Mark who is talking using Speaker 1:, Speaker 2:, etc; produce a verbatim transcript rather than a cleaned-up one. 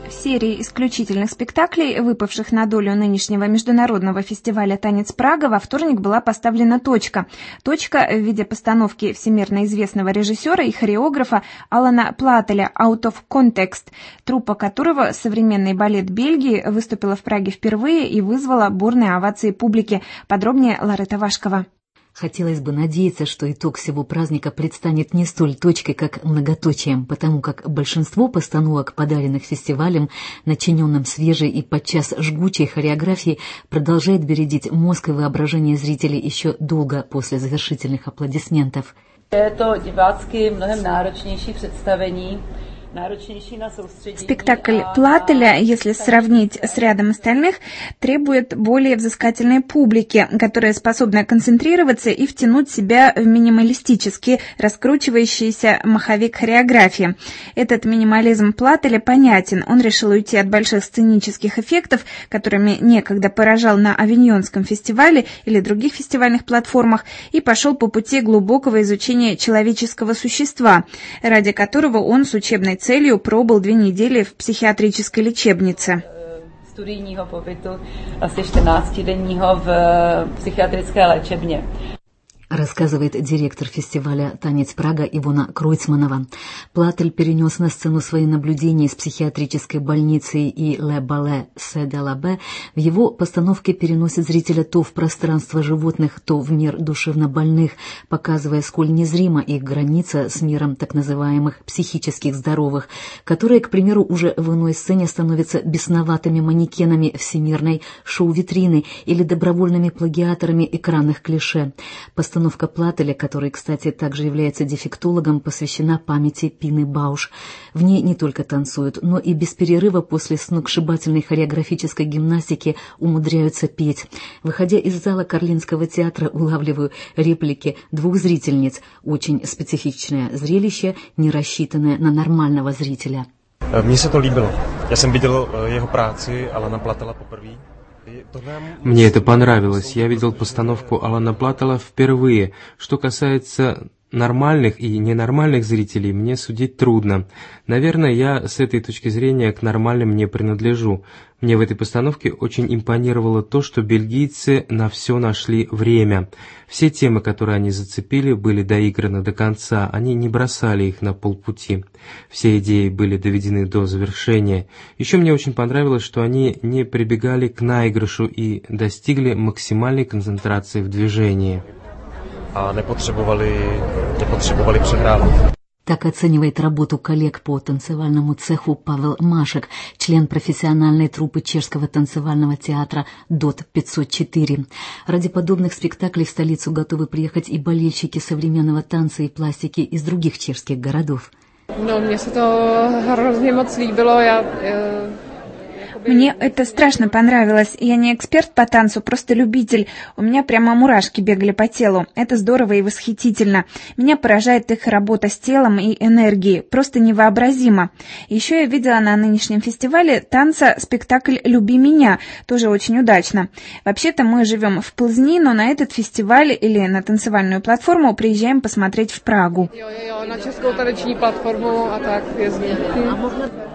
Speaker 1: В серии исключительных спектаклей, выпавших на долю нынешнего международного фестиваля «Танец Прага», во вторник была поставлена точка. Точка в виде постановки всемирно известного режиссера и хореографа Алана Плателя «Out of Context», труппа которого «Современный балет Бельгии» выступила в Праге впервые и вызвала бурные овации публики. Подробнее Ларета Вашкова.
Speaker 2: Хотелось бы надеяться, что итог всего праздника предстанет не столь точкой, как многоточием, потому как большинство постановок, подаренных фестивалем, начиненным свежей и подчас жгучей хореографией, продолжает бередить мозг и воображение зрителей еще долго после завершительных аплодисментов.
Speaker 3: Это divácky mnohem náročnější představení.
Speaker 1: Спектакль Плателя, если сравнить с рядом остальных, требует более взыскательной публики, которая способна концентрироваться и втянуть себя в минималистически раскручивающийся маховик хореографии. Этот минимализм Плателя понятен. Он решил уйти от больших сценических эффектов, которыми некогда поражал на Авиньонском фестивале или других фестивальных платформах, и пошел по пути глубокого изучения человеческого существа, ради которого он с учебной целью пробыл две недели в психиатрической лечебнице.
Speaker 3: Studijního pobytu asi čtrnáctidenního v psychiatrické léčebně.
Speaker 2: Рассказывает директор фестиваля «Танец Прага» Ивона Кройцманова. Платель перенес на сцену свои наблюдения из психиатрической больницы и «Ле Бале Се де ла Бе». В его постановке переносит зрителя то в пространство животных, то в мир душевнобольных, показывая, сколь незрима их граница с миром так называемых психических здоровых, которые, к примеру, уже в иной сцене становятся бесноватыми манекенами всемирной шоу-витрины или добровольными плагиаторами экранных клише. Постановка Плателя, который, кстати, также является дефектологом, посвящена памяти Пины Бауш. В ней не только танцуют, но и без перерыва после сногсшибательной хореографической гимнастики умудряются петь. Выходя из зала Карлинского театра, улавливаю реплики двух зрительниц. Очень специфичное зрелище, не рассчитанное на нормального зрителя.
Speaker 4: Mně se to líbilo. Já jsem viděl jeho práci Alana Platela poprvé.
Speaker 5: Мне это понравилось. Я видел постановку Алана Платела впервые. Что касается нормальных и ненормальных зрителей, мне судить трудно. Наверное, я с этой точки зрения к нормальным не принадлежу. Мне в этой постановке очень импонировало то, что бельгийцы на все нашли время. Все темы, которые они зацепили, были доиграны до конца, они не бросали их на полпути. Все идеи были доведены до завершения. Еще мне очень понравилось, что они не прибегали к наигрышу и достигли максимальной концентрации в движении.
Speaker 4: А не потребовали, не потребовали přehrávat.
Speaker 2: Так оценивает работу коллег по танцевальному цеху Павел Машек, член профессиональной труппы чешского танцевального театра ДОТ пятьсот четыре. Ради подобных спектаклей в столицу готовы приехать и болельщики современного танца и пластики из других чешских городов.
Speaker 6: No, мне se to hrozně moc líbilo. Já,
Speaker 1: Мне это страшно понравилось. Я не эксперт по танцу, просто любитель. У меня прямо мурашки бегали по телу. Это здорово и восхитительно. Меня поражает их работа с телом и энергией. Просто невообразимо. Еще я видела на нынешнем фестивале танца спектакль «Люби меня». Тоже очень удачно. Вообще-то мы живем в Плзни, но на этот фестиваль или на танцевальную платформу приезжаем посмотреть в Прагу.
Speaker 6: Jo, jo, na českou taneční platformu a tak jezdím.